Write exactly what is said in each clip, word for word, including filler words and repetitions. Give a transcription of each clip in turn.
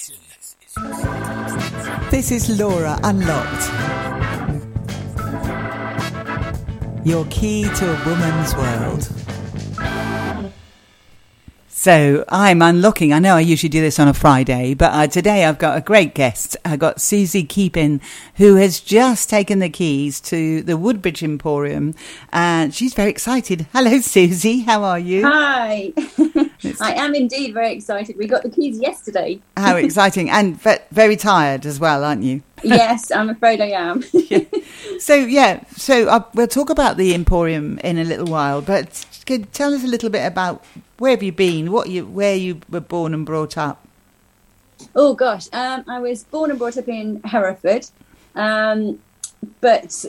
This is Laura Unlocked. Your key to a woman's world. So I'm unlocking. I know I usually do this on a Friday, but uh, today I've got a great guest. I've got Susie Keepin, who has just taken the keys to the Woodbridge Emporium, and she's very excited. Hello, Susie. How are you? Hi. I am indeed very excited. We got the keys yesterday. How exciting. And ve- very tired as well, aren't you? Yes, I'm afraid I am. Yeah. So, yeah, so uh, we'll talk about the Emporium in a little while, but can you tell us a little bit about where have you been, what you, where you were born and brought up? Oh, gosh. Um, I was born and brought up in Hereford, um, but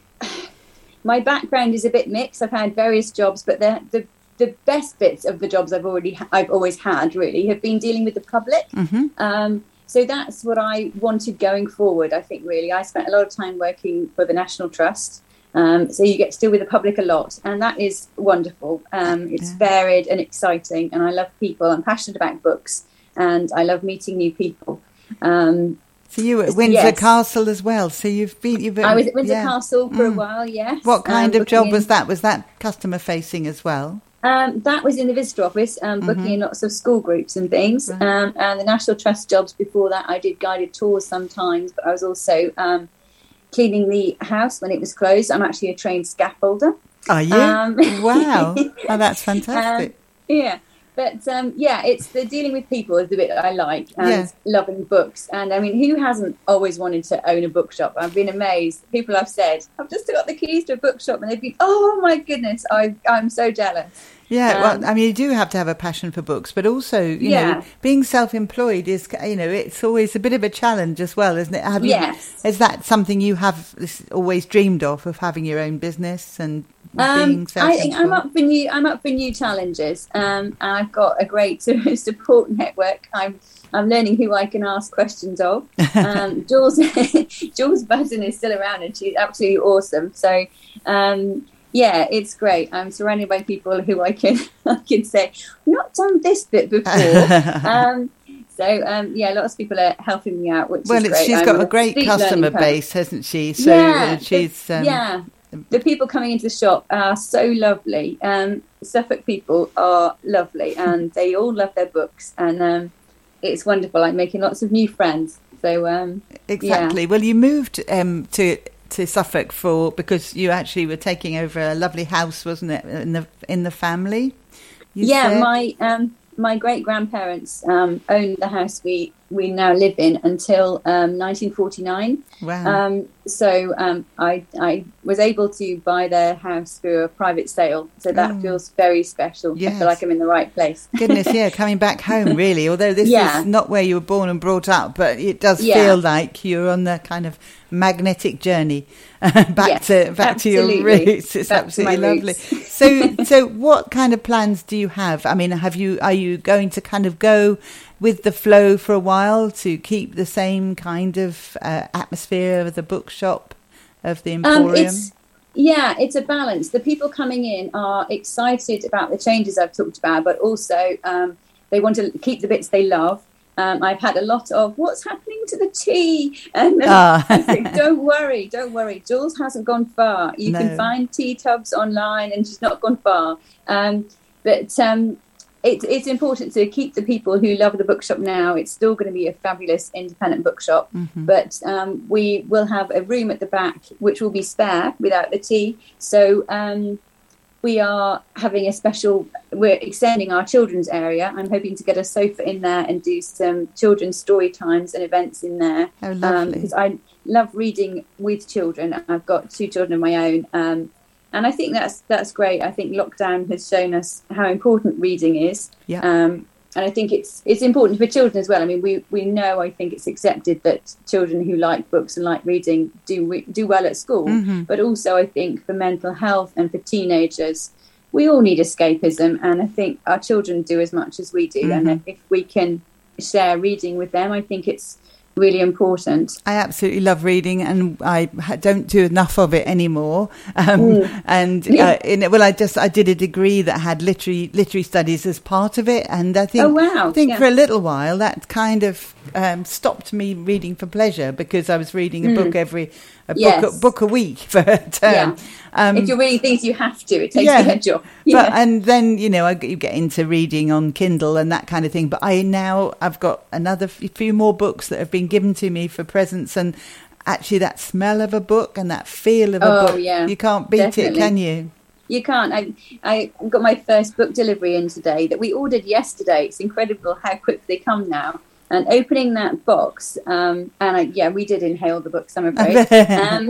my background is a bit mixed. I've had various jobs, but the, the the best bits of the jobs I've already I've always had really have been dealing with the public. Mm-hmm. Um, so that's what I wanted going forward. I think really I spent a lot of time working for the National Trust. Um, so you get to deal with the public a lot, and that is wonderful. Um, it's yeah. varied and exciting, and I love people. I'm passionate about books, and I love meeting new people. Um, so you were at Windsor yes. Castle as well. So you've been. You've been, I was at Windsor yeah. Castle for mm. a while. Yes. What kind um, of job in, was that? Was that customer facing as well? Um, that was in the visitor office, um, booking mm-hmm. in lots of school groups and things. Right. Um, and the National Trust jobs before that, I did guided tours sometimes, but I was also um, cleaning the house when it was closed. I'm actually a trained scaffolder. Are you? Um, wow. Oh, that's fantastic. Um, yeah. But, um, yeah, it's the dealing with people is the bit that I like, and yeah. loving books. And, I mean, who hasn't always wanted to own a bookshop? I've been amazed. People have said, I've just got the keys to a bookshop, and they've been, oh, my goodness, I, I'm so jealous. Yeah, um, well, I mean, you do have to have a passion for books, but also, you yeah. know, being self-employed is, you know, it's always a bit of a challenge as well, isn't it? Have you, yes. Is that something you have always dreamed of, of having your own business and um, being self-employed? I think I'm up for new, I'm up for new challenges. Um, and I've got a great support network. I'm I'm learning who I can ask questions of. Um, Jules, Jules Button is still around, and she's absolutely awesome. So, um, yeah, it's great. I'm surrounded by people who I can I can say, I've not done this bit before. um, so, um, yeah, lots of people are helping me out, which well, is great. She's I'm got a great customer base, hasn't she? So yeah, she's the, um, yeah. The people coming into the shop are so lovely. Um, Suffolk people are lovely, and they all love their books, and um, it's wonderful. I'm making lots of new friends. So um, exactly. Yeah. Well, you moved um, to. to Suffolk for because you actually were taking over a lovely house, wasn't it, in the in the family? Yeah, said? my um, my great grandparents um, owned the house we we now live in until um, nineteen forty-nine. Wow. Um, so um, I I was able to buy their house through a private sale, so that mm. feels very special. Yes. I feel like I'm in the right place. Goodness, yeah, coming back home really. Although this yeah. is not where you were born and brought up, but it does yeah. feel like you're on the kind of magnetic journey back yes, to back absolutely. to your roots. It's back absolutely lovely. Roots. so so what kind of plans do you have? I mean, have you are you going to kind of go with the flow for a while to keep the same kind of uh, atmosphere of the bookshop, of the Emporium? Um, it's, yeah, it's a balance. The people coming in are excited about the changes I've talked about, but also um, they want to keep the bits they love. Um, I've had a lot of, what's happening to the tea? And uh, oh. I think, don't worry, don't worry. Jules hasn't gone far. You no. can find tea tubs online, and she's not gone far. Um, but um, it, it's important to keep the people who love the bookshop now. It's still going to be a fabulous independent bookshop. Mm-hmm. But um, we will have a room at the back, which will be spare without the tea. So um, we are having a special, we're extending our children's area. I'm hoping to get a sofa in there and do some children's story times and events in there. Oh, lovely. Because um, I love reading with children. I've got two children of my own. Um, and I think that's that's great. I think lockdown has shown us how important reading is. Yeah. Um, and I think it's it's important for children as well. I mean, we, we know, I think it's accepted that children who like books and like reading do re- do well at school. Mm-hmm. But also, I think for mental health and for teenagers, we all need escapism. And I think our children do as much as we do. Mm-hmm. And if we can share reading with them, I think it's really important. I absolutely love reading, and I don't do enough of it anymore. Um, mm. And yeah. uh, in, well, I just I did a degree that had literary literary studies as part of it, and I think oh, wow. I think yeah. for a little while that kind of um, stopped me reading for pleasure, because I was reading a mm. book every a yes. book a book a week for a term. Yeah. Um, if you're reading things you have to, it takes yeah, the edge off. Yeah. But and then you know I, you get into reading on Kindle and that kind of thing. But I now I've got another f- few more books that have been given to me for presents, and actually that smell of a book and that feel of a oh, book, yeah, you can't beat definitely. it, can you? You can't. I I got my first book delivery in today that we ordered yesterday. It's incredible how quick they come now. And opening that box, um, and I, yeah, we did inhale the books, I'm afraid. um,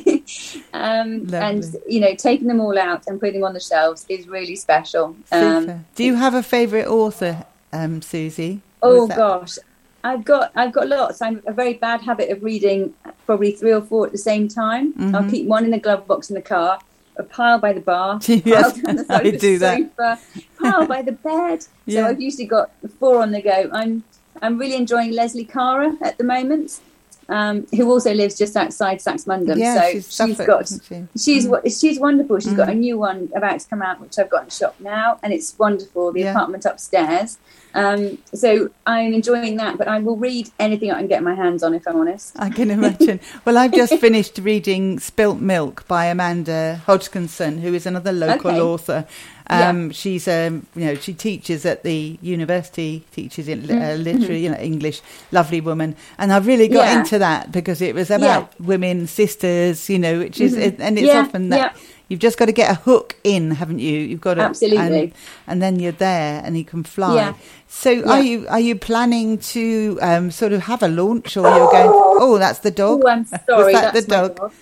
um, and, you know, taking them all out and putting them on the shelves is really special. Um, Do you have a favourite author, um, Susie? Oh, that... gosh. I've got I've got lots. I'm a very bad habit of reading probably three or four at the same time. Mm-hmm. I'll keep one in the glove box in the car, a pile by the bar, yes, pile down the sofa, I do that. sofa, pile by the bed. Yeah. So I've usually got four on the go. I'm I'm really enjoying Leslie Cara at the moment, um, who also lives just outside Saxmundham. Yeah, so she's, she's Suffolk, got she? she's mm. she's wonderful. She's mm. got a Mm. new one about to come out, which I've got in the shop now, and it's wonderful. The yeah. apartment upstairs. Um, so I'm enjoying that, but I will read anything I can get my hands on, if I'm honest. I can imagine. Well, I've just finished reading Spilt Milk by Amanda Hodgkinson, who is another local okay. author. Um, yeah. She's, um, you know, she teaches at the university, teaches in uh, mm-hmm. literary, you know, English. Lovely woman, and I really got yeah. into that because it was about yeah. women, sisters, you know, which is, mm-hmm. and it's yeah. often that. Yeah. You've just got to get a hook in, haven't you? You've got to, absolutely, and, and then you're there, and you can fly. Yeah. So, yeah. are you are you planning to um, sort of have a launch, or you're going? Oh, that's the dog. Oh, I'm sorry, Was that that's the dog? dog?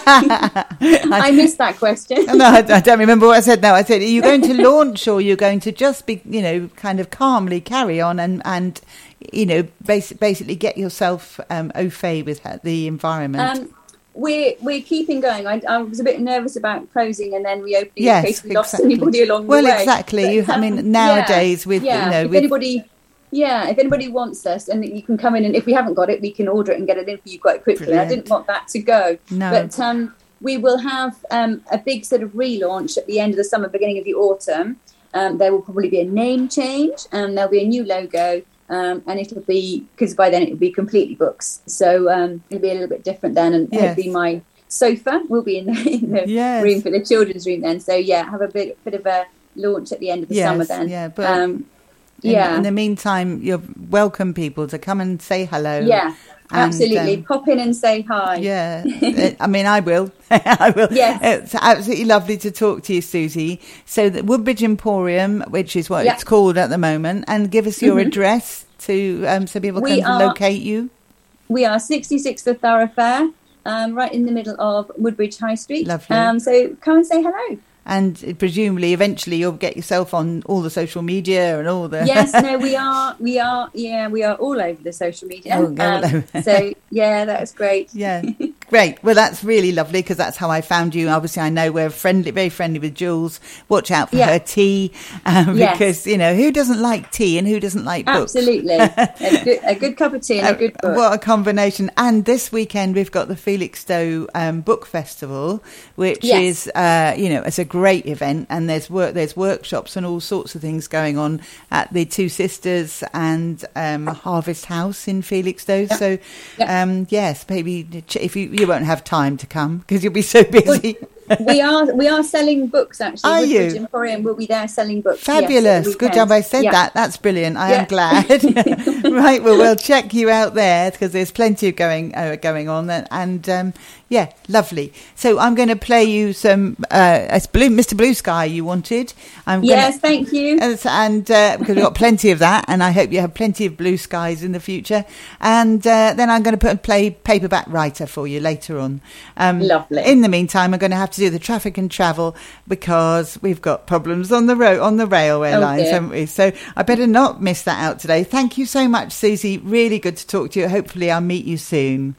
I missed that question. No, I, I don't remember what I said. No, I said, are you going to launch, or you're going to just be, you know, kind of calmly carry on and and you know, bas- basically get yourself um, au fait with the environment. Um, We're we're keeping going. I, I was a bit nervous about closing and then reopening yes, in case we exactly. lost anybody along well, the way. Well, exactly. But, you, I mean, nowadays yeah, with yeah. you know, if with, anybody, yeah, if anybody wants us, and you can come in, and if we haven't got it, we can order it and get it in for you quite quickly. Brilliant. I didn't want that to go, no. but um, we will have um, a big sort of relaunch at the end of the summer, beginning of the autumn. Um, there will probably be a name change, and there'll be a new logo. Um, and it'll be, because by then it'll be completely books, so um, it'll be a little bit different then, and yes. it'll be my sofa will be in the, in the yes. room for the children's room then. So yeah, have a bit bit of a launch at the end of the yes, summer then. Yeah, but um, in, yeah. in the meantime, you're welcome people to come and say hello. Yeah, and, absolutely. Um, Pop in and say hi. Yeah, I mean, I will. I will. Yes. It's absolutely lovely to talk to you, Susie. So the Woodbridge Emporium, which is what yeah. it's called at the moment, and give us your mm-hmm. address to um, so people we can are, locate you. We are sixty-six The Thoroughfare. Um, right in the middle of Woodbridge High Street. Lovely. Um, so come and say hello. And presumably, eventually, you'll get yourself on all the social media and all the. Yes, no, we are, we are, yeah, we are all over the social media. Oh, um, so yeah, that's great. Yeah, great. Well, that's really lovely because that's how I found you. Obviously, I know we're friendly, very friendly with Jules. Watch out for yeah. her tea, um, yes. because you know who doesn't like tea and who doesn't like books. Absolutely, a, good, a good cup of tea and a good book. What a combination! And this weekend we've got the Felixstowe um, Book Festival, which yes. is uh, you know it's a great event, and there's work, there's workshops and all sorts of things going on at the Two Sisters and um, Harvest House in Felixstowe. Yep. So yep. um, yes, maybe if you you won't have time to come because you'll be so busy. Well, we are we are selling books actually. Are Woodbridge you? Emporium will be there selling books. Fabulous! Yes, good job I said yeah. that. That's brilliant. I yeah. am glad. Right, well we'll check you out there because there's plenty of going uh, going on, and, and um, yeah, lovely. So I'm going to play you some uh, it's Blue, Mister Blue Sky you wanted. I'm yes, gonna, thank you. And, and uh, because we've got plenty of that, and I hope you have plenty of blue skies in the future. And uh, then I'm going to put play Paperback Writer for you later on. Um, Lovely. In the meantime, I'm going to have to do the traffic and travel because we've got problems on the road on the railway oh, lines, dear. haven't we? So I better not miss that out today. Thank you so much, Susie. Really good to talk to you. Hopefully, I'll meet you soon.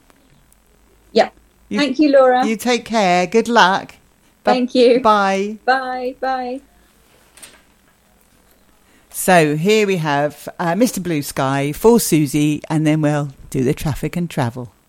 Yep. You, Thank you, Laura. You take care. Good luck. Thank you. Bye. Bye. Bye. So here we have uh, Mister Blue Sky for Susie, and then we'll do the traffic and travel.